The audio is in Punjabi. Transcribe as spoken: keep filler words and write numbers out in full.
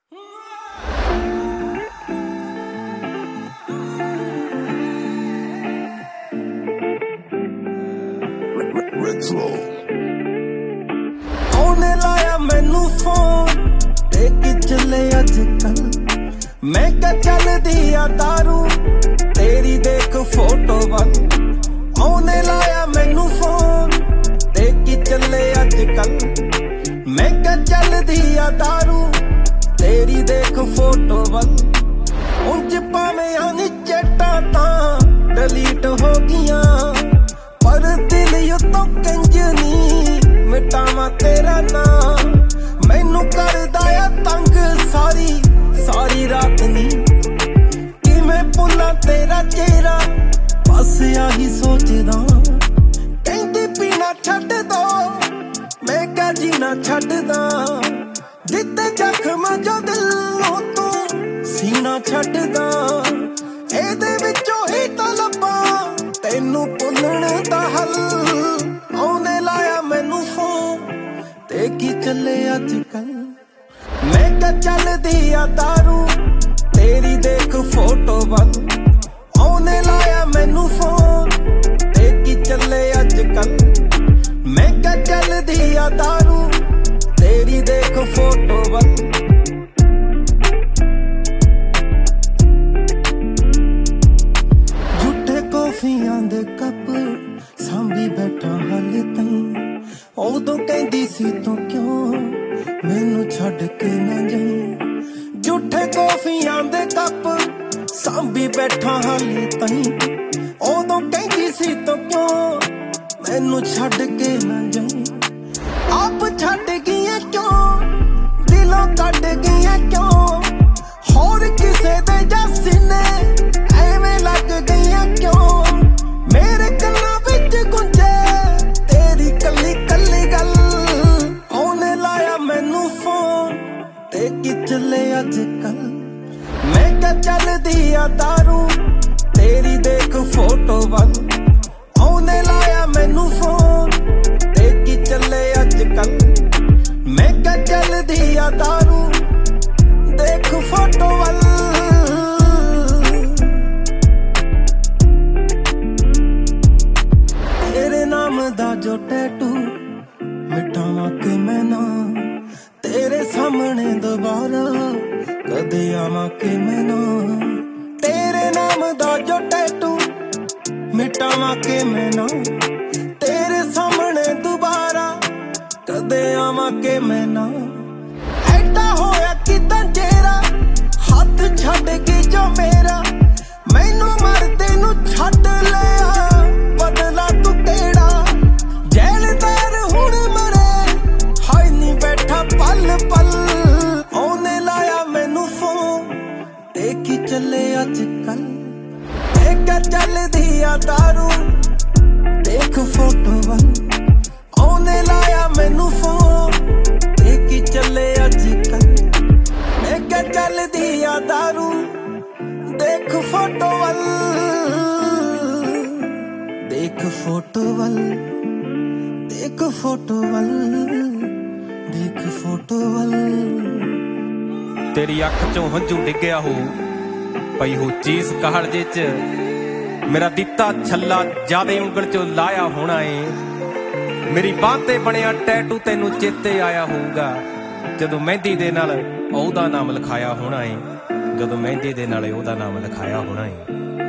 ਉਹਨੇ ਲਾਇਆ ਮੈਨੂੰ ਫੋਨ ਤੇ ਕਿ ਚੱਲੇ ਅੱਜ ਕੱਲ ਮੈਂ ਕਿਹਾ ਚੱਲਦੀ ਆ ਦਾਰੂ ਤੇਰੀ ਦੇਖ ਫੋਟੋ ਵੱਲ ਉਹਨੇ ਲਾਇਆ ਮੈਨੂੰ ਫੋਨ ਤੇ ਕਿ ਚੱਲੇ ਅੱਜ ਕੱਲ ਮੈਂ ਕਿਹਾ ਚੱਲਦੀ ਆ ਦਾਰੂ ਤੇਰੀ ਦੇਖ ਫੋਟੋ ਵੱਲ ਉਂਝ ਭਾਵੇਂ ਆ ਨੀ ਚੈਟਾਂ ਤਾਂ ਡਿਲੀਟ ਹੋ ਗਈਆਂ ਪਰ ਦਿਲ ਉੱਤੋਂ ਕੰਜ ਨੀ ਮਿਟਾਵਾਂ ਤੇਰਾ ਨਾਂ ਮੈਨੂੰ ਕਰਦਾ ਆ ਤੰਗ ਸਾਰੀ ਸਾਰੀ ਰਾਤ ਨੀ ਕਿਵੇਂ ਭੁੱਲਾਂ ਤੇਰਾ ਚਿਹਰਾ ਬਸ ਆਹੀ ਸੋਚਦਾ ਕਹਿੰਦੀ ਪੀਣਾ ਛੱਡ ਦੋ ਮੈਂ ਕਿਹਾ ਜੀਣਾ ਛੱਡਦਾ ਦਿੱਤੇ ਜ਼ਖਮ ਜੋ ਦਿਲ ਨੂੰ ਤੂੰ ਸੀਨਾ ਛੱਡਦਾ ਇਹਦੇ ਵਿੱਚੋਂ ਹੀ ਤਾਂ ਲੱਭਾਂ ਤੈਨੂੰ ਭੁੱਲਣ ਦਾ ਹੱਲ ਉਹਨੇ ਲਾਇਆ ਮੈਨੂੰ ਫੋਨ ਤੇ ਕੀ ਚੱਲੇ ਅੱਜ ਕੱਲ ਮੈਂ ਕਿਹਾ ਚੱਲਦੀ ਆ ਦਾਰੂ ਤੇਰੀ ਦੇਖ ਫੋਟੋ ਵੱਲ ਉਹਨੇ ਲਾਇਆ ਮੈਨੂੰ ਫੋਨ ਤੇ ਕੀ ਚੱਲੇ ਅੱਜ ਕੱਲ ਮੈਂ ਕਿਹਾ ਚੱਲਦੀ ਆ ਦਾਰੂ ਤੇਰੀ ਦੇਖ ਫੋਟੋ ਵੱਲ ਝੂਠੇ ਕੌਫੀਆਂ ਦੇ ਕੱਪ ਸਾਂਭੀ ਬੈਠਾ ਹਾਲੇ ਤਾਈਂ ਉਦੋਂ ਕਹਿੰਦੀ ਸੀ ਤੂੰ ਕਿਉਂ ਮੈਨੂੰ ਛੱਡ ਕੇ ਨਾ ਜਾਈਂ ਝੂਠੇ ਕੌਫੀਆਂ ਦੇ ਕੱਪ ਸਾਂਭੀ ਬੈਠਾ ਹਾਲੇ ਤਾਈਂ ਉਦੋਂ ਕਹਿੰਦੀ ਸੀ ਤੂੰ ਕਿਉਂ ਮੈਨੂੰ ਛੱਡ ਕੇ ਨਾ ਜਾਈਂ ਆਪ ਛੱਡ ਗਈਆਂ ਕਿਉਂ ਦਿਲੋਂ ਕੱਢ ਗਈਆਂ ਕਿਉਂ ਹੋਰ ਕਿਸੇ ਦੇ ਜੱਸ ਨੇ ਐਵੇਂ ਲੱਗ ਗਈਆਂ ਕਿਉਂ ਮੇਰੇ ਕੰਨਾਂ ਵਿੱਚ ਗੁੰਜੇ ਤੇਰੀ ਕੱਲੀ ਕੱਲੀ ਗੱਲ ਉਹਨੇ ਲਾਇਆ ਮੈਨੂੰ ਫੋਨ ਤੇ ਕਿ ਚੱਲੇ ਅੱਜ ਕੱਲ ਮੈਂ ਕਿਹਾ ਚੱਲਦੀ ਆ ਦਾਰੂ ਤੇਰੀ ਦੇਖ ਫੋਟੋ ਵੱਲ ਉਹਨੇ ਲਾਇਆ ਮੈਨੂੰ ਫੋਨ ਤੇ ਕੀ ਚੱਲੇ ਅੱਜ ਕੱਲ ਮੈਂ ਕਿਹਾ ਚੱਲਦੀ ਆ ਦਾਰੂ ਦੇਖ ਫੋਟੋ ਵੱਲ ਤੇਰੇ ਨਾਮ ਦਾ ਜੋ ਟੈਟੂ ਮਿਟਾਵਾਂ ਕਿ ਮੈਂ ਨਾ ਤੇਰੇ ਸਾਹਮਣੇ ਦੁਬਾਰਾ ਕਦੇ ਆਵਾਂ ਕਿ ਮੈਂ ਨਾ ਤੇਰੇ ਨਾਮ ਦਾ ਜੋ ਟੈਟੂ ਮਿਟਾਵਾਂ ਕਿ ਮੈਂ ਨਾ ਤੇਰੇ ਸਾਹਮਣੇ ਦੁਬਾਰਾ ਕਦੇ ਆਵਾਂ ਕਿ ਮੈਂ ਨਾ ਐਡਾ ਹੋਇਆ ਕਿਦਾਂ ਤੇਰਾ ਹੱਥ ਛੱਡ ਕੇ ਜੋ ਮੇਰਾ ਮੈਨੂੰ ਮਰਦੇ ਨੂੰ ਛੱਡ ਲਿਆ ਬਦਲਾ ਤੂੰ ਕਿਹੜਾ ਜੈਲਦਾਰ ਹੁਣ ਮਰੇ ਹਾਏ ਨੀ ਬੈਠਾ ਪਲ ਪਲ ਉਹਨੇ ਲਾਇਆ ਮੈਨੂੰ ਫੋਨ ਤੇ ਕੀ ਚੱਲੇ ਅੱਜ ਕੱਲ ਮੈਂ ਚੱਲਦੀ ਆ ਦਾਰੂ ਦੇਖ ਫੋਟੋ ਵੱਲ ਉਹਨੇ ਲਾਇਆ ਮੈਨੂੰ ਫੋਨ ਤੇ ਕੀ ਚੱਲੇ ਅੱਜ ਕੱਲ ਮੈਂ ਕਿਹਾ ਚੱਲਦੀ ਆ ਦਾਰੂ ਦੇਖ ਫੋਟੋ ਵੱਲ ਦੇਖ ਫੋਟੋ ਵੱਲ ਦੇਖ ਫੋਟੋ ਵੱਲ ਦੇਖ ਫੋਟੋ ਵੱਲ ਤੇਰੀ ਅੱਖ ਚੋਂ ਹੰਝੂ ਡਿੱਗਿਆ ਹੋ ਪਈ ਹੋ ਚੀਜ਼ ਕਾਲਜੇ ਚ ਮੇਰਾ ਦਿੱਤਾ ਛੱਲਾ ਜਾਦੇ ਉਂਗਲ ਚੋਂ ਲਾਇਆ ਹੋਣਾ ਏ ਮੇਰੀ ਬਾਂਹ ਤੇ ਬਣਿਆ ਟੈਟੂ ਤੈਨੂੰ ਚੇਤੇ ਆਇਆ ਹੋਊਗਾ ਜਦੋਂ ਮਹਿੰਦੀ ਦੇ ਨਾਲ ਉਹਦਾ ਨਾਮ ਲਿਖਾਇਆ ਹੋਣਾ ਏ ਜਦੋਂ ਮਹਿੰਦੀ ਦੇ ਨਾਲ ਉਹਦਾ ਨਾਮ ਲਿਖਾਇਆ ਹੋਣਾ ਏ